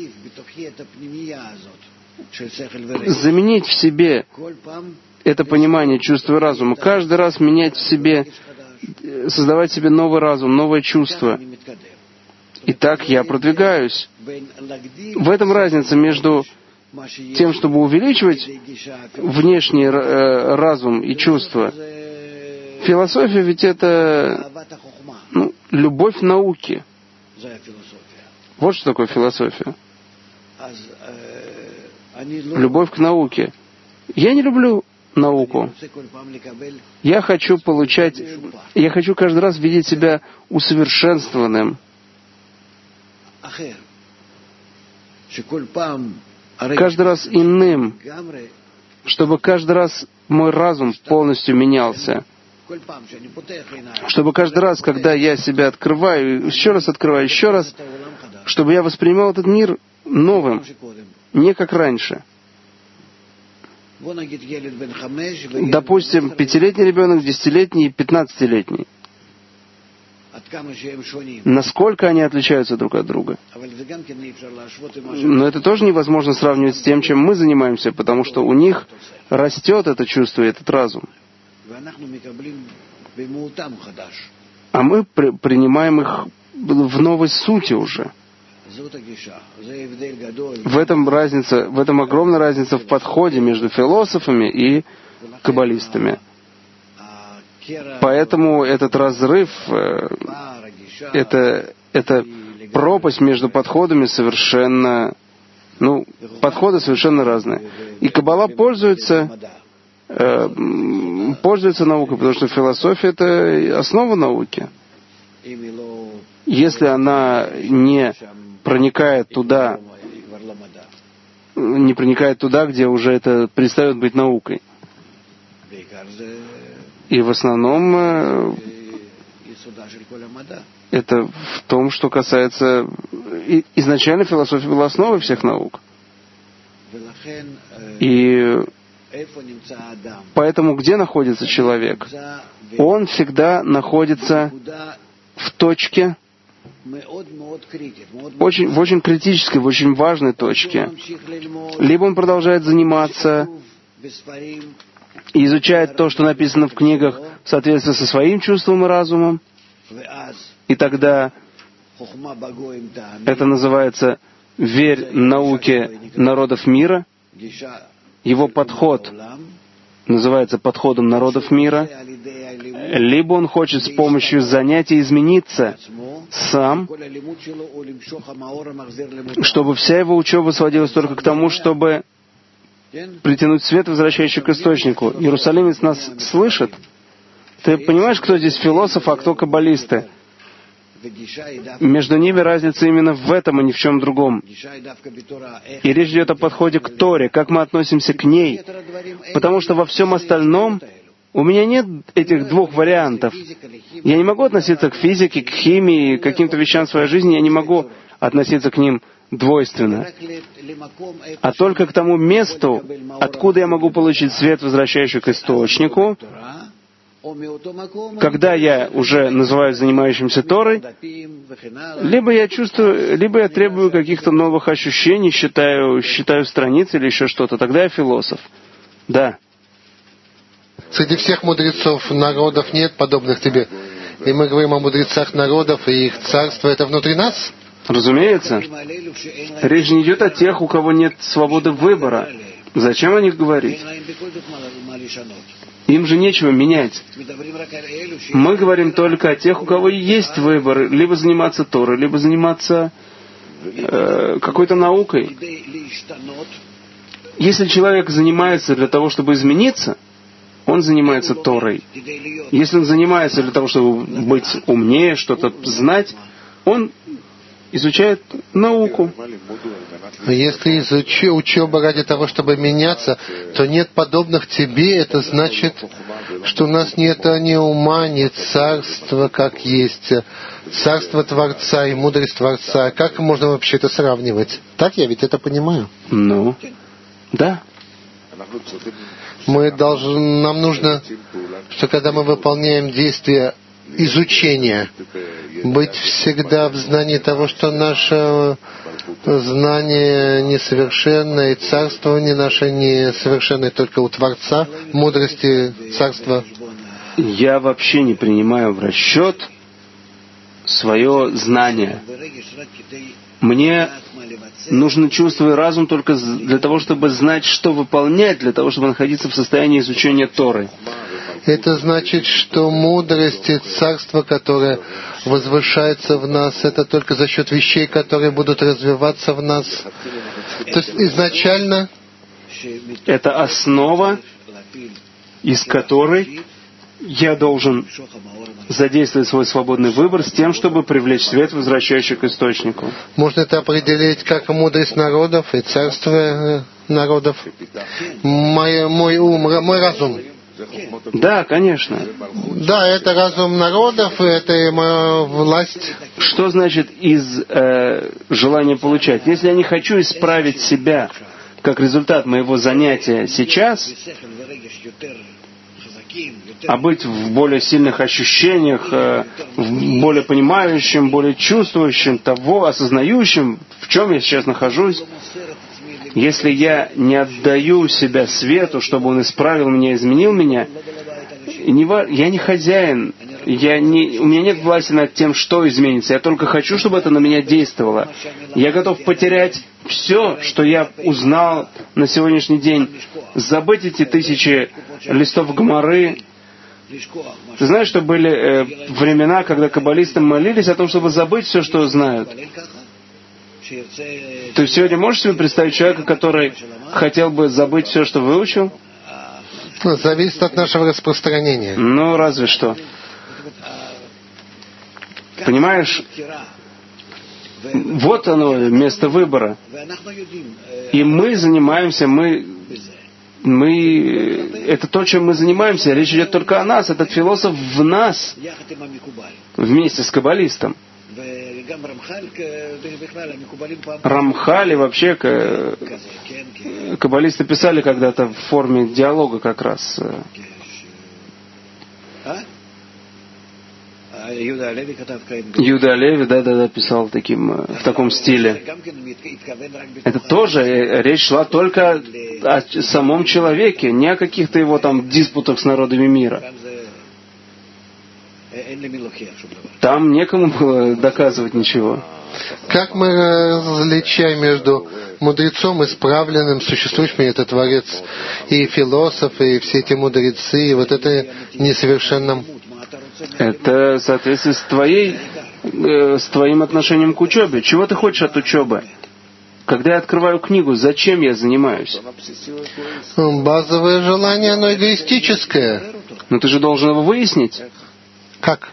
Заменить в себе это понимание чувства и разума, каждый раз менять в себе, создавать в себе новый разум, новое чувство. И так я продвигаюсь. В этом разница между тем, чтобы увеличивать внешний э, разум и чувства. Философия ведь это ну, любовь науки. Вот что такое философия. Любовь к науке. Я не люблю науку. Я хочу получать, я хочу каждый раз видеть себя усовершенствованным. Каждый раз иным, чтобы каждый раз мой разум полностью менялся. Чтобы каждый раз, когда я себя открываю, еще раз открываю, еще раз, чтобы я воспринимал этот мир новым, не как раньше. Допустим, пятилетний ребенок, десятилетний, пятнадцатилетний. Насколько они отличаются друг от друга? Но это тоже невозможно сравнивать с тем, чем мы занимаемся, потому что у них растет это чувство и этот разум. А мы при, принимаем их в новой сути уже. В этом разница, в этом огромная разница в подходе между философами и каббалистами. Поэтому этот разрыв, это, это пропасть между подходами совершенно, ну, подходы совершенно разные. И каббала пользуется, э, пользуется наукой, потому что философия — это основа науки. Если она не проникает туда, не проникает туда, где уже это перестает быть наукой. И в основном это в том, что касается... Изначально философия была основой всех наук. И поэтому где находится человек? Он всегда находится в точке, очень, в очень критической, в очень важной точке. Либо он продолжает заниматься и изучает то, что написано в книгах, в соответствии со своим чувством и разумом, и тогда это называется «верь науке народов мира». Его подход называется подходом народов мира. Либо он хочет с помощью занятий измениться сам, чтобы вся его учеба сводилась только к тому, чтобы притянуть свет, возвращающий к источнику. Иерусалимец нас слышит? Ты понимаешь, кто здесь философ, а кто каббалисты? Между ними разница именно в этом, а не в чем другом. И речь идет о подходе к Торе, как мы относимся к ней. Потому что во всем остальном у меня нет этих двух вариантов. Я не могу относиться к физике, к химии, к каким-то вещам в своей жизни, я не могу относиться к ним двойственно. А только к тому месту, откуда я могу получить свет, возвращающий к источнику, когда я уже называюсь занимающимся Торой, либо я чувствую, либо я требую каких-то новых ощущений, считаю, считаю страницы или еще что-то, тогда я философ. Да. Среди всех мудрецов народов нет подобных тебе. И мы говорим о мудрецах народов и их царства. Это внутри нас? Разумеется. Речь не идет о тех, у кого нет свободы выбора. Зачем о них говорить? Им же нечего менять. Мы говорим только о тех, у кого есть выбор, либо заниматься Торой, либо заниматься э, какой-то наукой. Если человек занимается для того, чтобы измениться, он занимается Торой. Если он занимается для того, чтобы быть умнее, что-то знать, он изучает науку. Если изуч... учеба ради того, чтобы меняться, то нет подобных тебе, это значит, что у нас нет ни ума, ни царства, как есть. Царство Творца и мудрость Творца. Как можно вообще это сравнивать? Так я ведь это понимаю? Ну, да. Мы должны, нам нужно, что когда мы выполняем действия изучения, быть всегда в знании того, что наше знание несовершенно, и царствование наше несовершенно только у Творца, мудрости царства. Я вообще не принимаю в расчет свое знание. Мне нужно чувство и разум только для того, чтобы знать, что выполнять, для того, чтобы находиться в состоянии изучения Торы. Это значит, что мудрость и царство, которое возвышается в нас, это только за счет вещей, которые будут развиваться в нас. То есть изначально это основа, из которой я должен задействовать свой свободный выбор с тем, чтобы привлечь свет, возвращающий к источнику. Можно это определить как мудрость народов и царство народов. Мой, мой ум, мой разум. Да, конечно. Да, это разум народов, это и моя власть. Что значит из э, желания получать? Если я не хочу исправить себя как результат моего занятия сейчас, а быть в более сильных ощущениях, э, в более понимающим, более чувствующим того, осознающим, в чем я сейчас нахожусь, если я не отдаю себя свету, чтобы он исправил меня, изменил меня, я не хозяин, я не, у меня нет власти над тем, что изменится. Я только хочу, чтобы это на меня действовало. Я готов потерять все, что я узнал на сегодняшний день, забыть эти тысячи листов Гемары. Ты знаешь, что были э, времена, когда каббалисты молились о том, чтобы забыть все, что знают? Ты сегодня можешь себе представить человека, который хотел бы забыть все, что выучил? Зависит от нашего распространения. Ну, разве что. Понимаешь? Вот оно, место выбора. И мы занимаемся, мы Мы, это то, чем мы занимаемся. Речь идет только о нас. Этот философ в нас, вместе с каббалистом. Рамхаль и вообще каббалисты писали когда-то в форме диалога как раз. Юда Олеви, да, да, да, писал таким, в таком стиле. Это тоже речь шла только о самом человеке, не о каких-то его там диспутах с народами мира. Там некому было доказывать ничего. Как мы различаем между мудрецом исправленным, существующим, это Творец, и философы, и все эти мудрецы, и вот это несовершенным? Это в соответствии с твоей, э, с твоим отношением к учебе. Чего ты хочешь от учебы? Когда я открываю книгу, зачем я занимаюсь? Базовое желание, оно эгоистическое. Но ты же должен его выяснить. Как?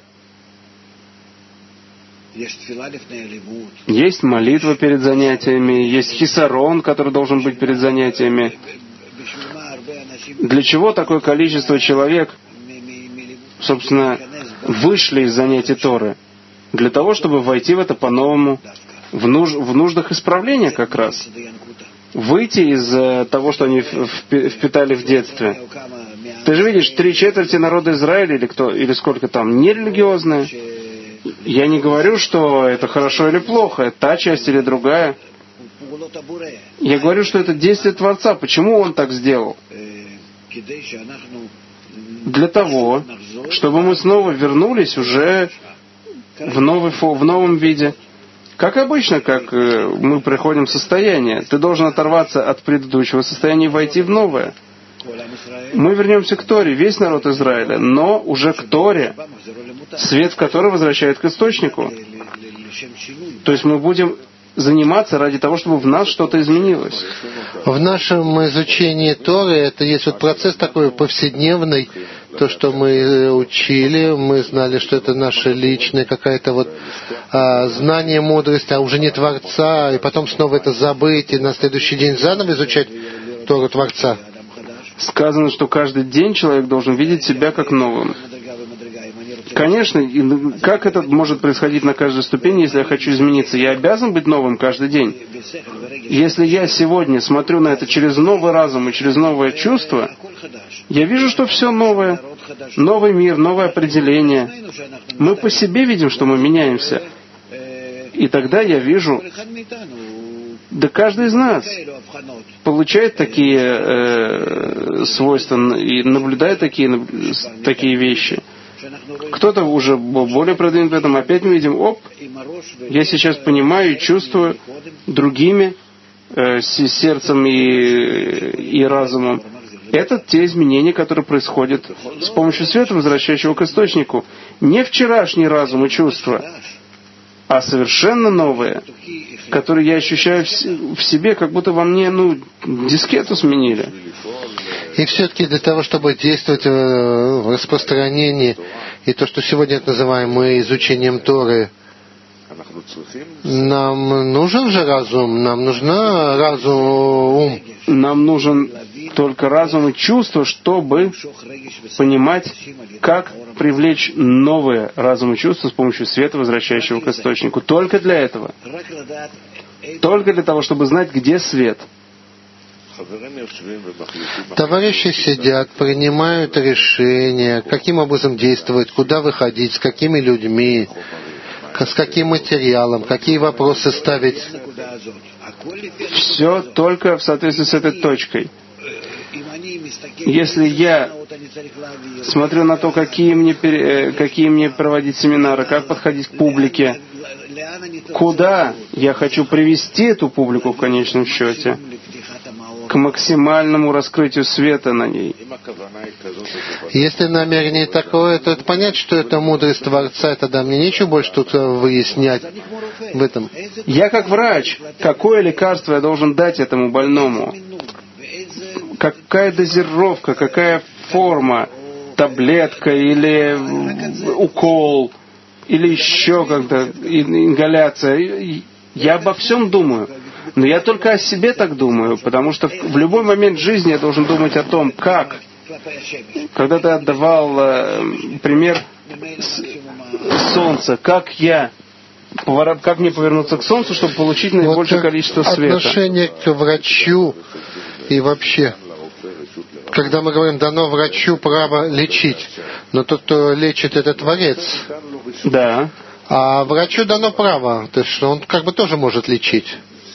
Есть молитва перед занятиями, есть хисарон, который должен быть перед занятиями. Для чего такое количество человек, собственно, вышли из занятий Торы? Для того, чтобы войти в это по-новому, в, нуж, в нуждах исправления как раз. Выйти из того, что они впитали в детстве. Ты же видишь, три четверти народа Израиля, или кто, или сколько там, нерелигиозные. Я не говорю, что это хорошо или плохо, это та часть или другая. Я говорю, что это действие Творца. Почему Он так сделал? Для того, чтобы мы снова вернулись уже в, новый, в новом виде. Как обычно, как мы приходим в состояние. Ты должен оторваться от предыдущего состояния и войти в новое. Мы вернемся к Торе, весь народ Израиля, но уже к Торе, свет в которой возвращает к источнику. То есть мы будем заниматься ради того, чтобы в нас что-то изменилось. В нашем изучении Торы это есть вот процесс такой повседневный, то, что мы учили, мы знали, что это наша личная какая-то вот а, знание, мудрость, а уже не Творца, и потом снова это забыть, и на следующий день заново изучать Тору Творца. Сказано, что каждый день человек должен видеть себя как новым. Конечно, как это может происходить на каждой ступени, если я хочу измениться? Я обязан быть новым каждый день. Если я сегодня смотрю на это через новый разум и через новое чувство, я вижу, что все новое. Новый мир, новое определение. Мы по себе видим, что мы меняемся. И тогда я вижу, да каждый из нас получает такие э, свойства и наблюдает такие, такие вещи. Кто-то уже более продвинут в этом, опять мы видим, оп, я сейчас понимаю и чувствую другими э, сердцем и, и разумом. Это те изменения, которые происходят с помощью света, возвращающего к источнику. Не вчерашний разум и чувства, а совершенно новые, которые я ощущаю в себе, как будто во мне, ну, дискету сменили. И все-таки для того, чтобы действовать в распространении, и то, что сегодня это называем мы изучением Торы, нам нужен же разум, нам нужна разум, ум. Нам нужен только разум и чувство, чтобы понимать, как привлечь новые разум и чувства с помощью света, возвращающего к источнику. Только для этого. Только для того, чтобы знать, где свет. Товарищи сидят, принимают решения, каким образом действовать, куда выходить, с какими людьми, с каким материалом, какие вопросы ставить. Все только в соответствии с этой точкой. Если я смотрю на то, какие мне, какие мне проводить семинары, как подходить к публике, куда я хочу привести эту публику в конечном счете, к максимальному раскрытию света на ней. Если намерение такое, то это понять, что это мудрость Творца, и тогда мне нечего больше тут выяснять в этом. Я как врач, какое лекарство я должен дать этому больному? Какая дозировка, какая форма, таблетка или укол, или еще как-то ингаляция. Я обо всем думаю. Но я только о себе так думаю, потому что в любой момент жизни я должен думать о том, как. Когда ты отдавал э, пример с, солнца, как я, как мне повернуться к солнцу, чтобы получить наибольшее вот количество света. Отношение к врачу и вообще. Когда мы говорим, дано врачу право лечить, но тот, кто лечит, это Творец. Да. А врачу дано право, то есть он как бы тоже может лечить.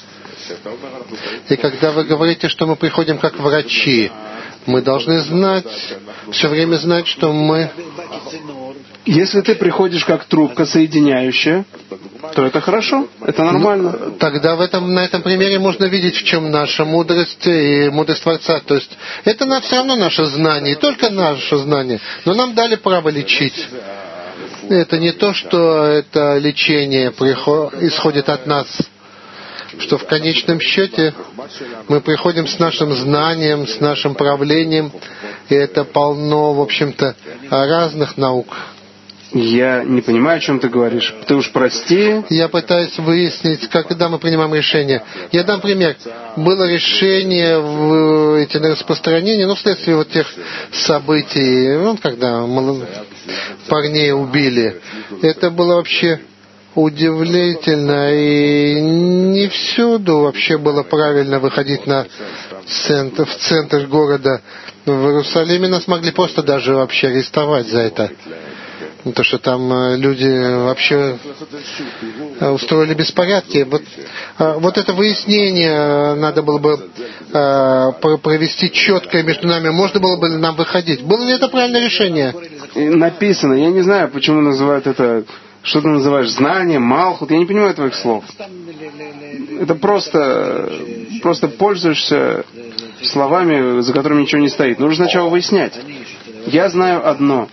И когда вы говорите, что мы приходим как врачи, мы должны знать, все время знать, что мы... Если ты приходишь как трубка соединяющая, то это хорошо, это нормально. Ну, тогда в этом, на этом примере можно видеть, в чем наша мудрость и мудрость Творца. То есть это на, все равно наше знание, только наше знание. Но нам дали право лечить. Это не то, что это лечение приход, исходит от нас, что в конечном счете мы приходим с нашим знанием, с нашим правлением, и это полно, в общем-то, разных наук. Я не понимаю, о чем ты говоришь. Ты уж прости. Я пытаюсь выяснить, когда мы принимаем решение. Я дам пример. Было решение в эти распространения, ну, вследствие вот тех событий, ну, когда парней убили. Это было вообще удивительно, и не всюду вообще было правильно выходить на центр, в центр города. В Иерусалиме нас могли просто даже вообще арестовать за это. То, что там люди вообще устроили беспорядки. Вот, вот это выяснение надо было бы провести четкое между нами. Можно было бы нам выходить. Было ли это правильное решение? Написано. Я не знаю, почему называют это... Что ты называешь знанием, малхут? Я не понимаю твоих слов. Это просто, просто пользуешься словами, за которыми ничего не стоит. Нужно сначала выяснять. Я знаю одно.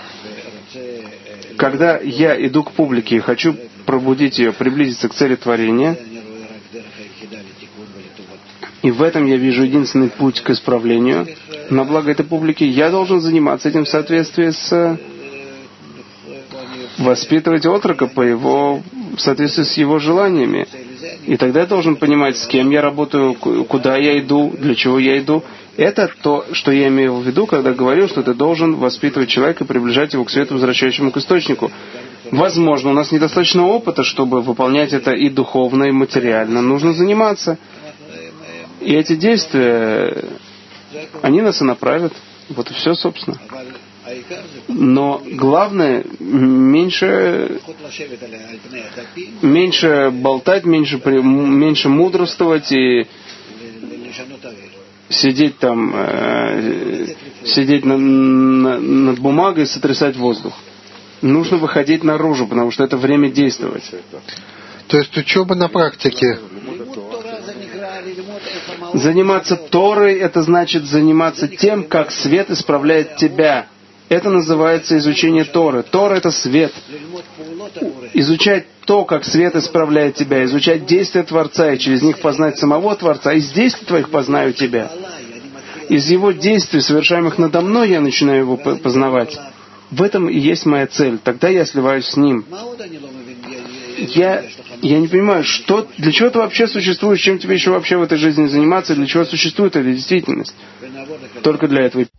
Когда я иду к публике и хочу пробудить ее, приблизиться к цели творения, и в этом я вижу единственный путь к исправлению, на благо этой публики, я должен заниматься этим в соответствии с... воспитывать отрока по его, в соответствии с его желаниями. И тогда я должен понимать, с кем я работаю, куда я иду, для чего я иду. Это то, что я имею в виду, когда говорил, что ты должен воспитывать человека и приближать его к свету, возвращающему к источнику. Возможно, у нас недостаточно опыта, чтобы выполнять это и духовно, и материально. Нужно заниматься. И эти действия, они нас и направят. Вот и все, собственно. Но главное меньше, меньше болтать, меньше, меньше мудрствовать и сидеть там, э, сидеть на, на, над бумагой и сотрясать воздух. Нужно выходить наружу, потому что это время действовать. То есть учеба на практике. Заниматься Торой, это значит заниматься тем, как свет исправляет тебя. Это называется изучение Торы. Тора — это свет. Изучать то, как свет исправляет тебя, изучать действия Творца, и через них познать самого Творца. Из действий твоих познаю тебя. Из его действий, совершаемых надо мной, я начинаю его познавать. В этом и есть моя цель. Тогда я сливаюсь с ним. Я, я не понимаю, что, для чего ты вообще существуешь, чем тебе еще вообще в этой жизни заниматься, для чего существует эта действительность. Только для этого.